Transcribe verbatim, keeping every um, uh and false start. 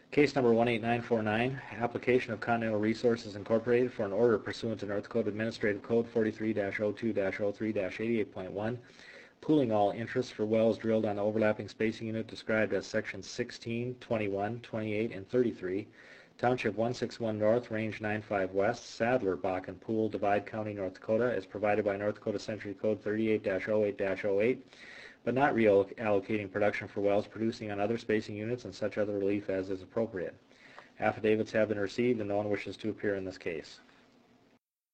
Case number one eight nine four nine, application of Continental Resources Incorporated for an order pursuant to North Dakota Administrative Code forty-three dash oh two dash oh three dash eighty-eight point one, pooling all interests for wells drilled on the overlapping spacing unit described as Section sixteen, twenty-one, twenty-eight, and thirty-three, Township one sixty-one North, Range ninety-five West, Sadler, Bakken Pool, Divide County, North Dakota, as provided by North Dakota Century Code thirty-eight dash oh eight dash oh eight, but not reallocating production for wells producing on other spacing units and such other relief as is appropriate. Affidavits have been received and no one wishes to appear in this case.